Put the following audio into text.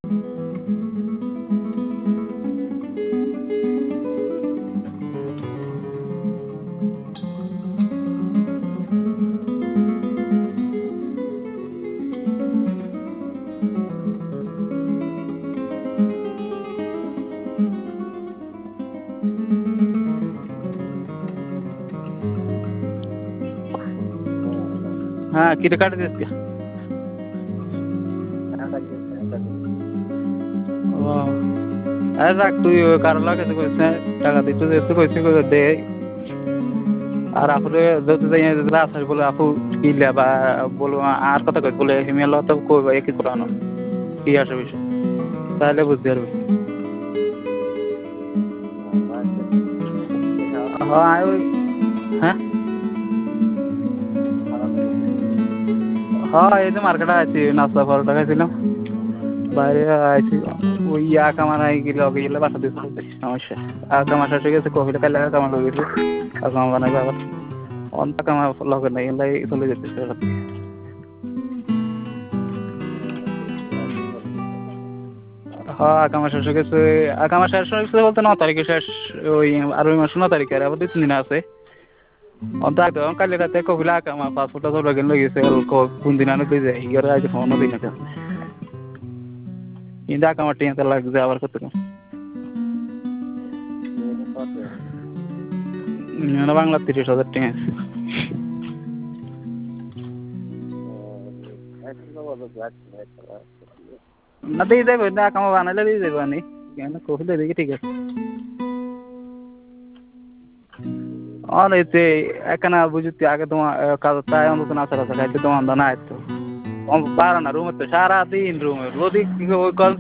হ্যাঁ কিরে কাটে দিস কে? ও আরে রাখ তুই ওই কারো লাগে তো কইস না টাকা দিতে যেতে কইছি দে আর আপনি যদি যাই রাস্তায় বলে আপু কিলা বা বলবো আর কথা কই বলে হিমেল তো কইবা একই পুরানো কি আসে বিষয় তাহলে বুঝতে পারবি। হ্যাঁ ওই হ্যাঁ হ্যাঁ এই যে মার্কেটে আছি নাস্তা পরোটা খাইছিলাম বাইরে আছি ওই কামার গেলে অগে গেলে বাসা দিতে সমস্যা কামা শেষ হয়ে গেছে কফিটা খাইলে কামা হয়ে গেছে কামা বানাইবে আবার অন্ত কামা লগে নাই এলাই চলে যেতেছে। হ্যাঁ আকামা শেষ হয়ে গেছে আকামা শেষ হয়ে গেছে বলতে 9 তারিখে শেষ ওই আর ওই মাস 9 তারিখে আবার 2-3 দিন আছে অন্ত একদম কালি রাতে কবিলা আকামা পাসপোর্টটা তো লগে গেছে কোন দিন আনো তুই যাই ইয়ার আজ ফোনও দিন না কিন্তু আকামা টিয়াতে লাগবে আবার কত না বাংলা 30,000 টাকা না দিয়ে যাবে না আকামা বানাইলে দিয়ে যাবে আনি কেন কহিলে দেখি ঠিক আছে অনেতে একানা বুঝতে আগে তোমার কাজ তাই অন্তত না ছাড়া খাইতে তোমার না আইতো পারা না রুমে তো সারা দিন রুমে যদি